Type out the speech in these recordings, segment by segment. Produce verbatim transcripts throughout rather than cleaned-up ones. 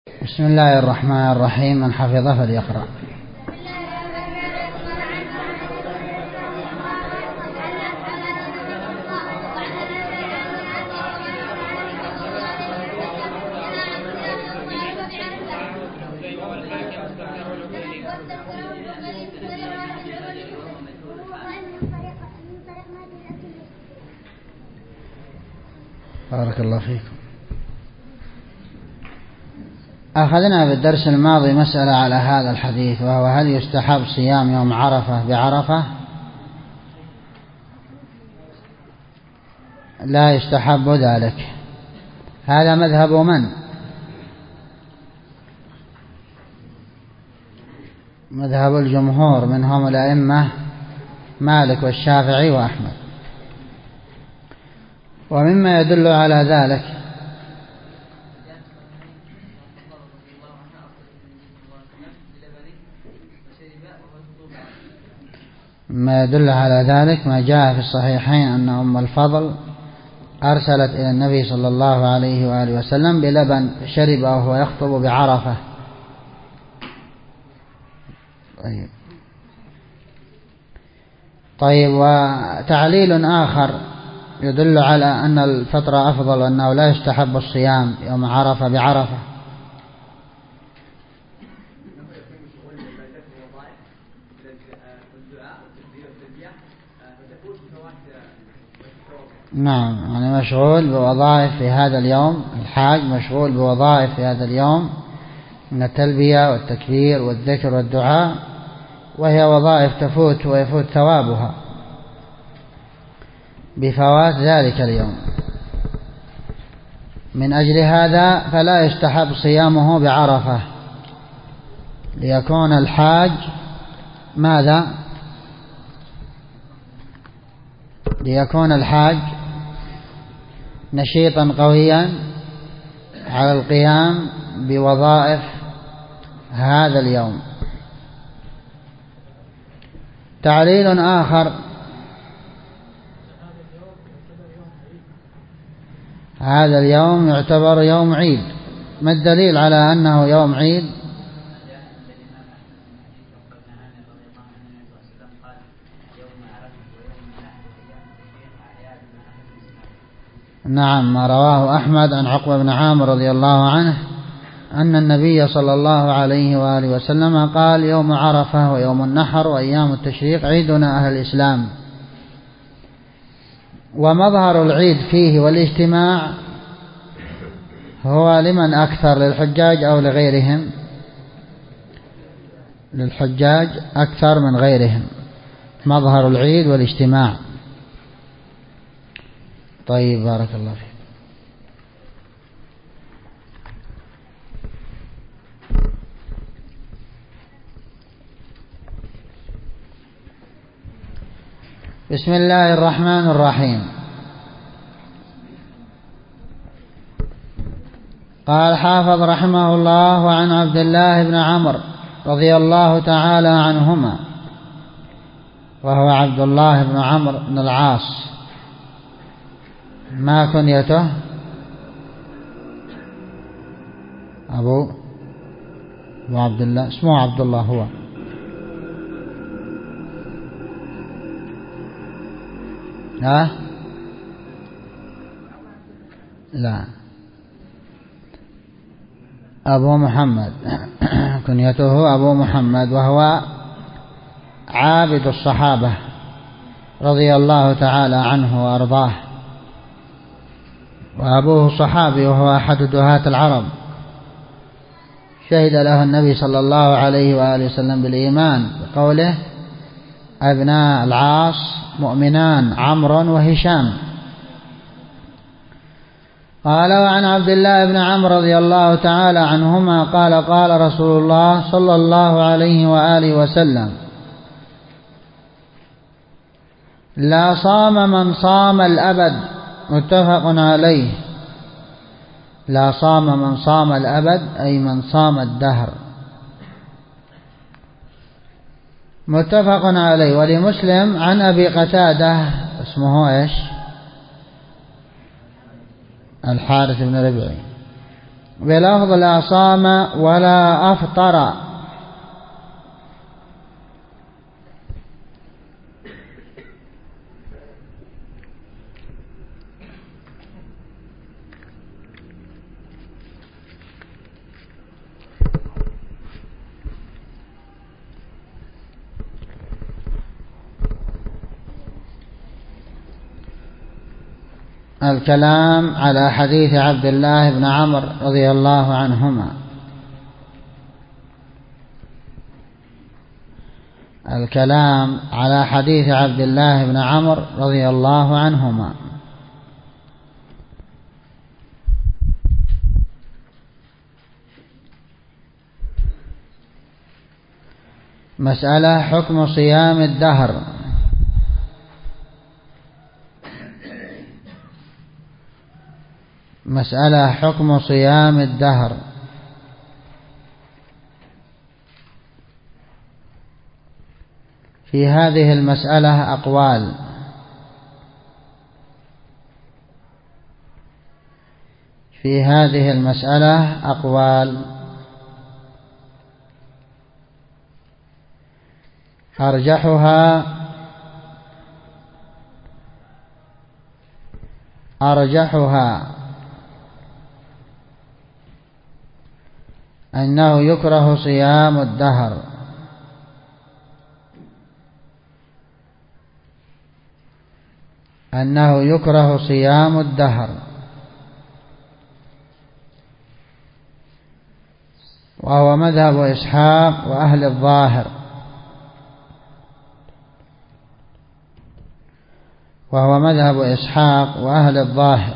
بسم الله الرحمن الرحيم. من حفظ فليقرأ. بارك الله فيكم. أخذنا في الدرس الماضي مسألة على هذا الحديث، وهو هل يستحب صيام يوم عرفة بعرفة؟ لا يستحب ذلك. هذا مذهب من؟ مذهب الجمهور، منهم الأئمة مالك والشافعي وأحمد. ومما يدل على ذلك ما يدل على ذلك ما جاء في الصحيحين أن أم الفضل أرسلت إلى النبي صلى الله عليه وآله وسلم بلبن شرب وهو يخطب بعرفة. طيب. طيب وتعليل آخر يدل على أن الفطر أفضل وأنه لا يستحب الصيام يوم عرفة بعرفة. نعم، يعني مشغول بوظائف في هذا اليوم، الحاج مشغول بوظائف في هذا اليوم من التلبية والتكبير والذكر والدعاء، وهي وظائف تفوت ويفوت ثوابها بفوات ذلك اليوم. من أجل هذا فلا يستحب صيامه بعرفة، ليكون الحاج ماذا؟ ليكون الحاج نشيطا قويا على القيام بوظائف هذا اليوم. تعليل آخر: هذا اليوم يعتبر يوم عيد. ما الدليل على أنه يوم عيد؟ نعم، ما رواه أحمد عن عقبة بن عامر رضي الله عنه أن النبي صلى الله عليه وآله وسلم قال: يوم عرفة ويوم النحر وأيام التشريق عيدنا أهل الإسلام. ومظهر العيد فيه والاجتماع هو لمن أكثر، للحجاج أو لغيرهم؟ للحجاج أكثر من غيرهم، مظهر العيد والاجتماع. طيب، بارك الله فيك. بسم الله الرحمن الرحيم. قال حافظ رحمه الله: عن عبد الله بن عمرو رضي الله تعالى عنهما، وهو عبد الله بن عمرو بن العاص. ما كنيته؟ أبو أبو عبد الله، اسمه عبد الله هو. ها؟ لا، أبو محمد. كنيته أبو محمد، وهو عابد الصحابة رضي الله تعالى عنه وأرضاه، وأبوه صحابي وهو أحد دهاة العرب. شهد له النبي صلى الله عليه وآله وسلم بالإيمان بقوله: أبناء العاص مؤمنان، عمرو وهشام. قال: وعن عبد الله بن عمرو رضي الله تعالى عنهما قال: قال رسول الله صلى الله عليه وآله وسلم: لا صام من صام الأبد. متفق عليه. لا صام من صام الأبد أي من صام الدهر. متفق عليه. ولمسلم عن أبي قتادة، اسمه إيش؟ الحارث بن ربيعي، بلفظ لا صام ولا أفطر. الكلام على حديث عبد الله بن عمرو رضي الله عنهما. الكلام على حديث عبد الله بن عمرو رضي الله عنهما. مسألة حكم صيام الدهر. مسألة حكم صيام الدهر. في هذه المسألة أقوال. في هذه المسألة أقوال أرجحها أرجحها أنه يكره صيام الدهر، أنه يكره صيام الدهر، وهو مذهب إسحاق وأهل الظاهر، وهو مذهب إسحاق وأهل الظاهر،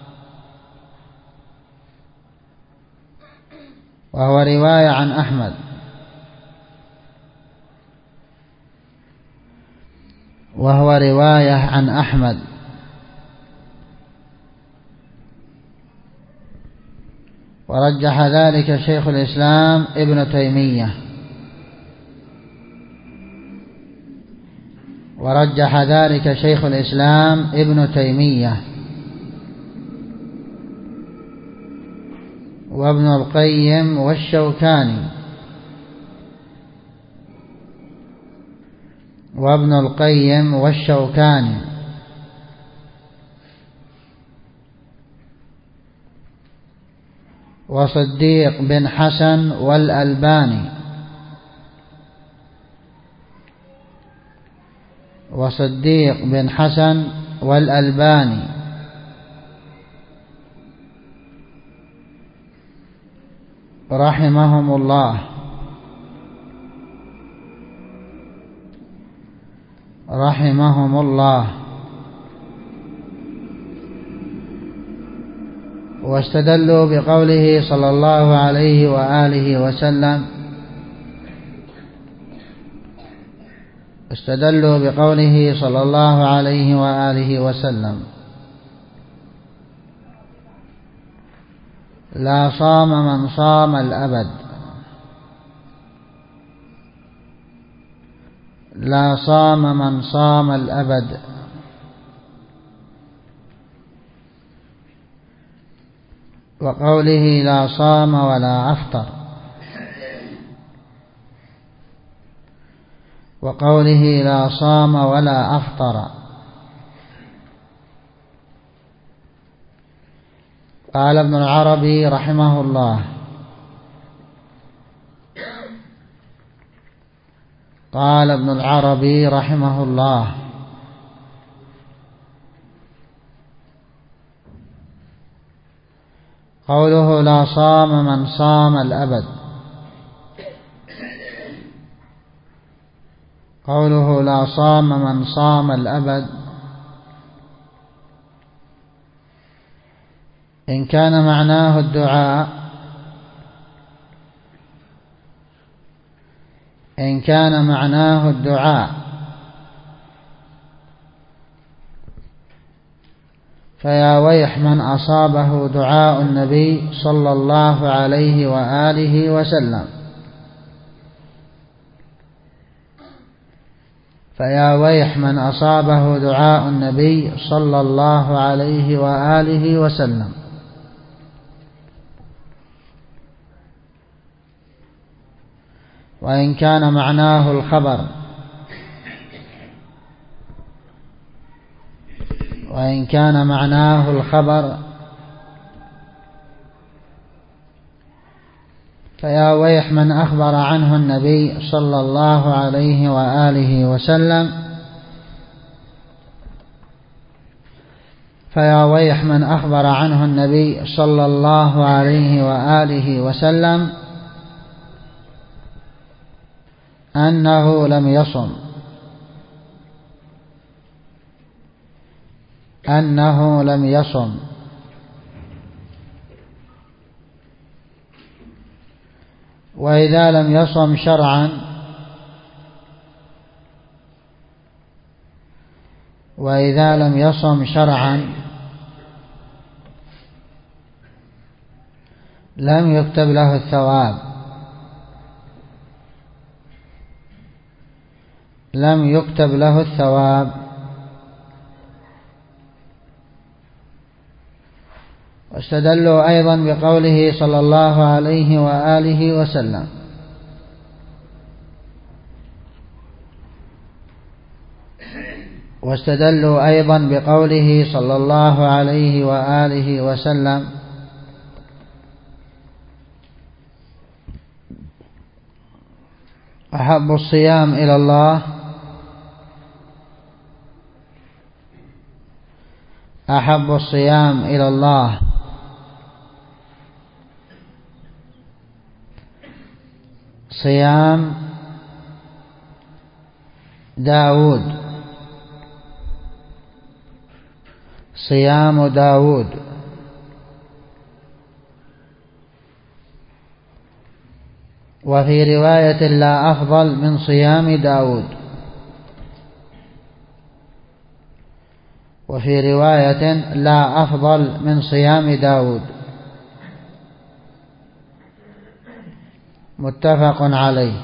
وهو رواية عن أحمد، وهو رواية عن أحمد. ورجح ذلك شيخ الإسلام ابن تيمية، ورجح ذلك شيخ الإسلام ابن تيمية وابن القيم والشوكاني وابن القيم والشوكاني وصديق بن حسن والألباني وصديق بن حسن والألباني رحمهم الله رحمهم الله واستدلوا بقوله صلى الله عليه وآله وسلم استدلوا بقوله صلى الله عليه وآله وسلم: لا صام من صام الأبد، لا صام من صام الأبد. وقوله لا صام ولا أفطر، وقوله لا صام ولا أفطر. قال ابن العربي رحمه الله قال ابن العربي رحمه الله قوله لا صام من صام الأبد، قوله لا صام من صام الأبد إن كان معناه الدعاء إن كان معناه الدعاء فيا ويح من أصابه دعاء النبي صلى الله عليه وآله وسلم، فيا ويح من أصابه دعاء النبي صلى الله عليه وآله وسلم. وإن كان معناه الخبر وإن كان معناه الخبر فيا ويح من أخبر عنه النبي صلى الله عليه وآله وسلم فيا ويح من أخبر عنه النبي صلى الله عليه وآله وسلم أنه لم يصم أنه لم يصم وإذا لم يصم شرعا وإذا لم يصم شرعا لم يكتب له الثواب لم يكتب له الثواب واستدلوا أيضا بقوله صلى الله عليه وآله وسلم واستدلوا أيضا بقوله صلى الله عليه وآله وسلم أحب الصيام إلى الله أحب الصيام إلى الله صيام داود صيام داود وفي رواية لا أفضل من صيام داود وفي رواية لا أفضل من صيام داود متفق عليه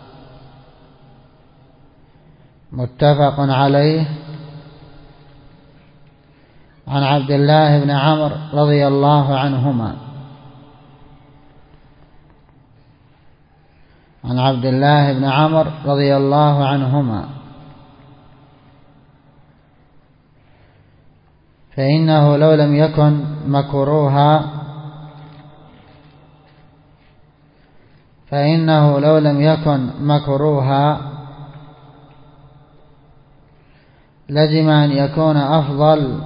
متفق عليه عن عبد الله بن عمرو رضي الله عنهما عن عبد الله بن عمرو رضي الله عنهما فإنه لو لم يكن مكروها فإنه لو لم يكن مكروها لزم أن يكون أفضل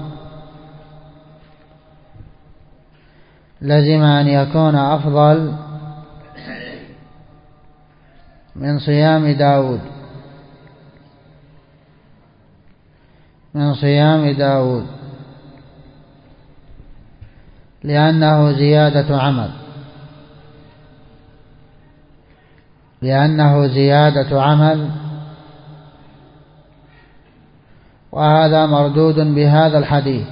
لزم أن يكون أفضل من صيام داود من صيام داود لأنه زيادة عمل لأنه زيادة عمل وهذا مردود بهذا الحديث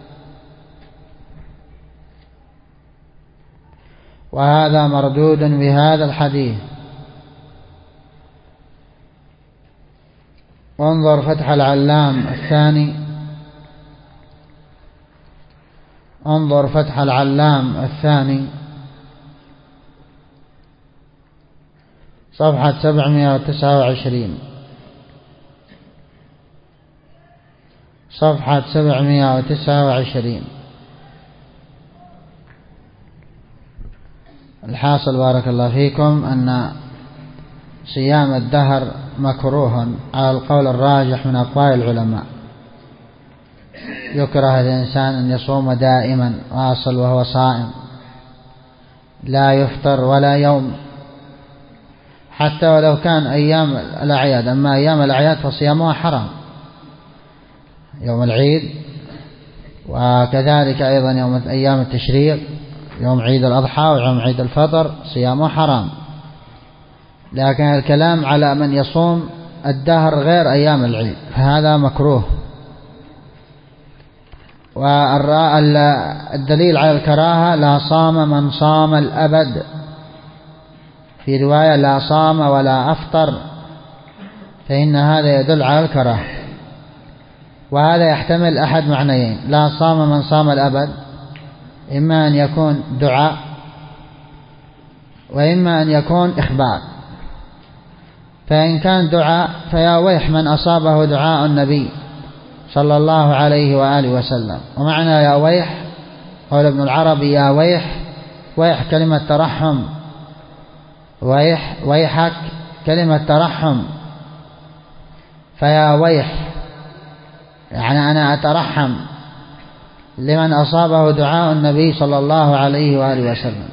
وهذا مردود بهذا الحديث وانظر فتح العلام الثاني انظر فتح العلام الثاني صفحة سبعمائة وتسعة وعشرين صفحة سبعمائة وتسعة وعشرين. الحاصل بارك الله فيكم أن صيام الدهر مكروه على القول الراجح من أقوال العلماء. يكره الإنسان أن يصوم دائما واصل وهو صائم لا يفطر ولا يوم حتى ولو كان أيام الأعياد. أما أيام الأعياد فصيامها حرام، يوم العيد وكذلك أيضا يوم أيام التشريق، يوم عيد الأضحى ويوم عيد الفطر صيامه حرام. لكن الكلام على من يصوم الدهر غير أيام العيد فهذا مكروه. والدليل على الكراهة لا صام من صام الأبد، في رواية لا صام ولا أفطر، فإن هذا يدل على الكراهة. وهذا يحتمل أحد معنيين: لا صام من صام الأبد، إما أن يكون دعاء وإما أن يكون إخبار. فإن كان دعاء فيا ويح من أصابه دعاء النبي صلى الله عليه وآله وسلم. ومعنى يا ويح قال ابن العربي يا ويح، ويح كلمة ترحم، ويح ويحك كلمة ترحم، فيا ويح يعني أنا أترحم لمن أصابه دعاء النبي صلى الله عليه وآله وسلم.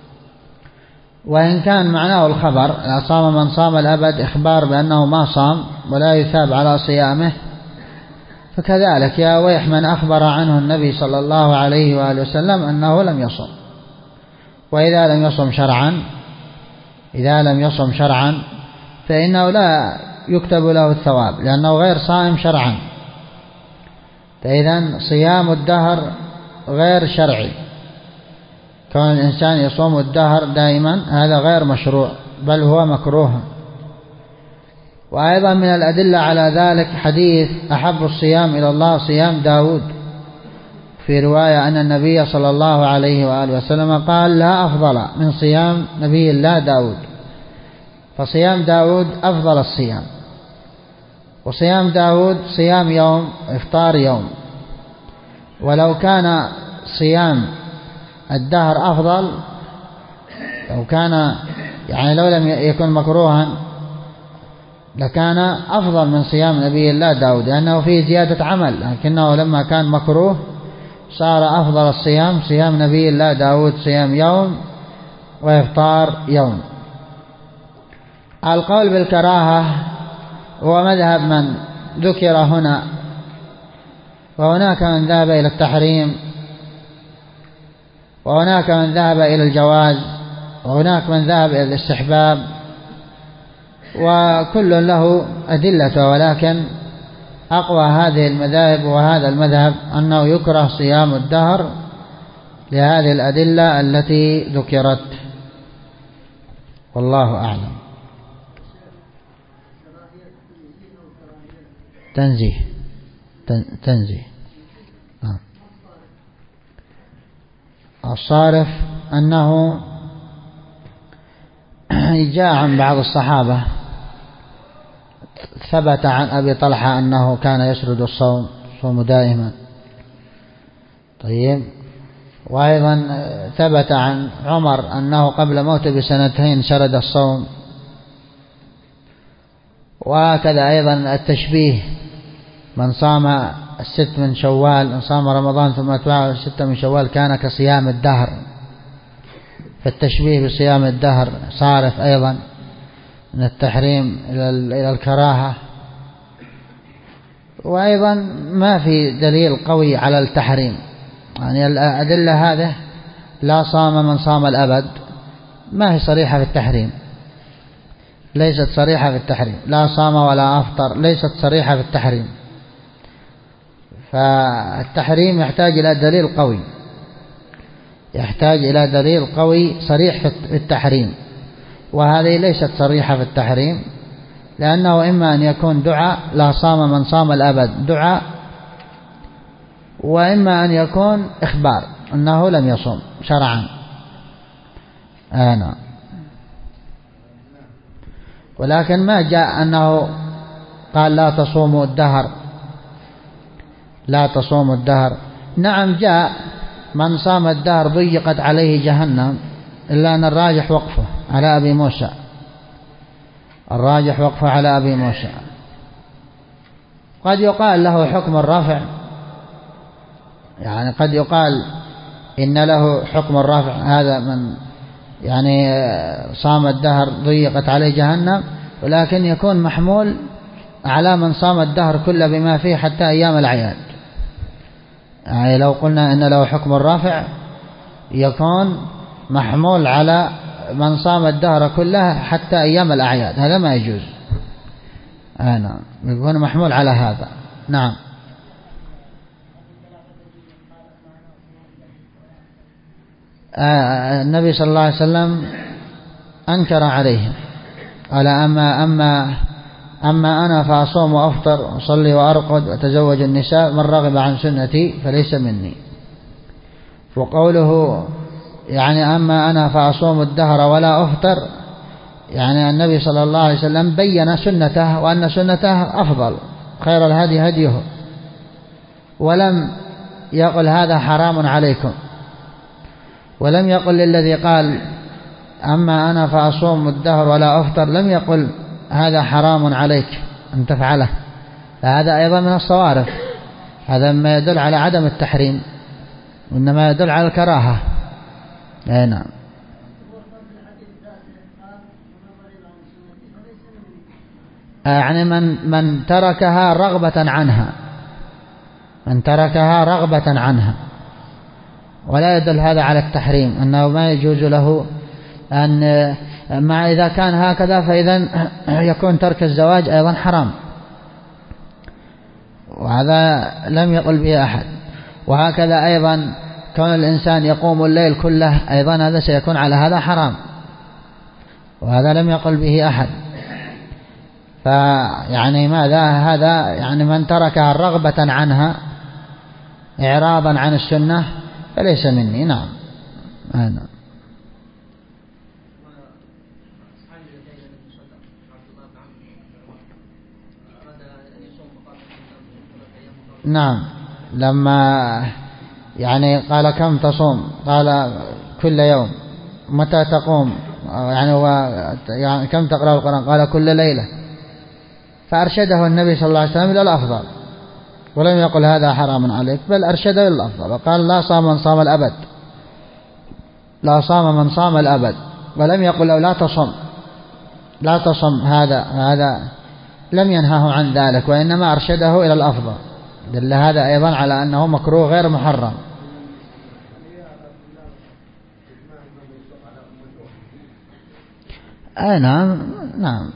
وإن كان معناه الخبر صام من صام الأبد إخبار بأنه ما صام ولا يثاب على صيامه، فكذلك يا ويح من أخبر عنه النبي صلى الله عليه وآله وسلم أنه لم يصم. وإذا لم يصم شرعا إذا لم يصم شرعا فإنه لا يكتب له الثواب لأنه غير صائم شرعا. فإذا صيام الدهر غير شرعي، كون الإنسان يصوم الدهر دائما هذا غير مشروع بل هو مكروه. وأيضا من الأدلة على ذلك حديث أحب الصيام إلى الله صيام داود، في رواية أن النبي صلى الله عليه وآله وسلم قال لا أفضل من صيام نبي الله داود، فصيام داود أفضل الصيام. وصيام داود صيام يوم إفطار يوم، ولو كان صيام الدهر أفضل، لو كان يعني لو لم يكن مكروها لكان أفضل من صيام نبي الله داود، لأنه فيه زيادة عمل، لكنه لما كان مكروه صار أفضل الصيام صيام نبي الله داود صيام يوم وإفطار يوم. القول بالكراهة هو مذهب من ذكر هنا، وهناك من ذهب إلى التحريم، وهناك من ذهب إلى الجواز، وهناك من ذهب إلى الاستحباب، وكل له أدلته، ولكن أقوى هذه المذاهب وهذا المذهب أنه يكره صيام الدهر لهذه الأدلة التي ذكرت، والله أعلم. تنزيه تنزيه الصارف أنه جاء عن بعض الصحابة ثبت عن أبي طلحة أنه كان يسرد الصوم صوم دائما. طيب، وأيضا ثبت عن عمر أنه قبل موته بسنتين سرد الصوم. وهكذا أيضا التشبيه، من صام الست من شوال، من صام رمضان ثم أتبعه الستة من شوال كان كصيام الدهر، فالتشبيه بصيام الدهر صارف أيضا من التحريم إلى الكراهة. وأيضا ما في دليل قوي على التحريم، يعني الأدلة هذه لا صام من صام الأبد ما هي صريحة في التحريم، ليست صريحة في التحريم، لا صام ولا أفطر ليست صريحة في التحريم. فالتحريم يحتاج إلى دليل قوي، يحتاج إلى دليل قوي صريح في التحريم، وهذه ليست صريحة في التحريم، لأنه إما أن يكون دعاء لا صام من صام الأبد دعاء، وإما أن يكون إخبار أنه لم يصم شرعا. آه ولكن ما جاء أنه قال لا تصوموا الدهر، لا تصوموا الدهر. نعم جاء من صام الدهر ضيقت عليه جهنم، إلا أن الراجح وقفه على أبي موسى، الراجح وقفه على أبي موسى. قد يقال له حكم الرفع، يعني قد يقال إن له حكم الرفع، هذا من يعني صام الدهر ضيقت عليه جهنم، ولكن يكون محمول على من صام الدهر كله بما فيه حتى أيام الأعياد. يعني لو قلنا إن له حكم الرافع يكون محمول على من صام الدهر كله حتى أيام الأعياد، هذا ما يجوز. آه نعم، يكون محمول على هذا. نعم. آه النبي صلى الله عليه وسلم أنكر عليهم، قال أما أما أما أنا فأصوم وأفطر وأصلي وأرقد وأتزوج النساء، من رغب عن سنتي فليس مني. وقوله يعني أما أنا فأصوم الدهر ولا أفطر، يعني النبي صلى الله عليه وسلم بين سنته وأن سنته أفضل، خير الهدي هديه، ولم يقل هذا حرام عليكم، ولم يقل للذي قال أما أنا فأصوم الدهر ولا أفطر، لم يقل هذا حرام عليك أن تفعله، فهذا أيضا من الصوارف، هذا ما يدل على عدم التحريم وإنما يدل على الكراهة. أي نعم. يعني من من تركها رغبة عنها، من تركها رغبة عنها، ولا يدل هذا على التحريم، أنه ما يجوز له أن مع إذا كان هكذا فإذا يكون ترك الزواج أيضا حرام، وهذا لم يقل به أحد. وهكذا أيضا كون الإنسان يقوم الليل كله أيضا هذا سيكون على هذا حرام، وهذا لم يقل به أحد. فيعني ماذا هذا؟ يعني من تركها رغبة عنها إعراضا عن السنة فليس مني. نعم. أنا. نعم. لما يعني قال كم تصوم؟ قال كل يوم. متى تقوم؟ يعني هو يعني كم تقرأ القرآن؟ قال كل ليلة. فأرشده النبي صلى الله عليه وسلم إلى الأفضل، ولم يقل هذا حرام عليك، بل أرشده إلى الأفضل، وقال لا صام من صام الأبد، لا صام من صام الأبد، ولم يقل له لا تصم، لا تصم، هذا هذا لم ينهه عن ذلك، وإنما أرشده إلى الأفضل. دل هذا أيضا على أنه مكروه غير محرم. أي نعم. نعم.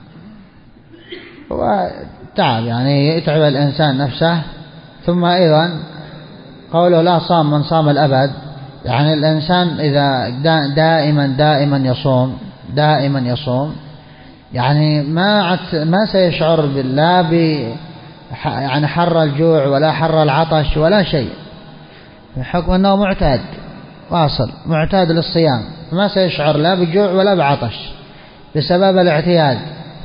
وتعب يعني يتعب الإنسان نفسه. ثم أيضا قوله لا صام من صام الأبد، يعني الإنسان إذا دائما دائما يصوم دائما يصوم يعني ما ما سيشعر بالله ب يعني حر الجوع ولا حر العطش ولا شيء، بحكم أنه معتاد واصل معتاد للصيام، ما سيشعر لا بجوع ولا بعطش بسبب الاعتياد.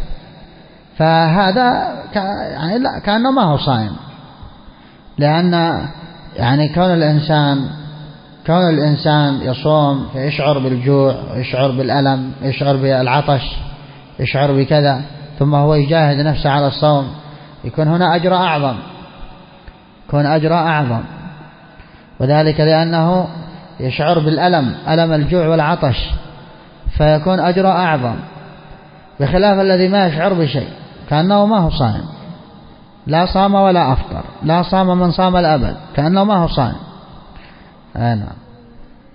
فهذا يعني لا كأنه ما هو صائم، لأن يعني كون الإنسان كون الإنسان يصوم فيشعر بالجوع ويشعر بالألم يشعر بالعطش يشعر بكذا، ثم هو يجاهد نفسه على الصوم، يكون هنا أجر أعظم، يكون أجر أعظم، وذلك لأنه يشعر بالألم، ألم الجوع والعطش، فيكون أجر أعظم، بخلاف الذي ما يشعر بشيء كأنه ما هو صائم، لا صام ولا أفطر، لا صام من صام الأبد، كأنه ما هو صائم. آه نعم.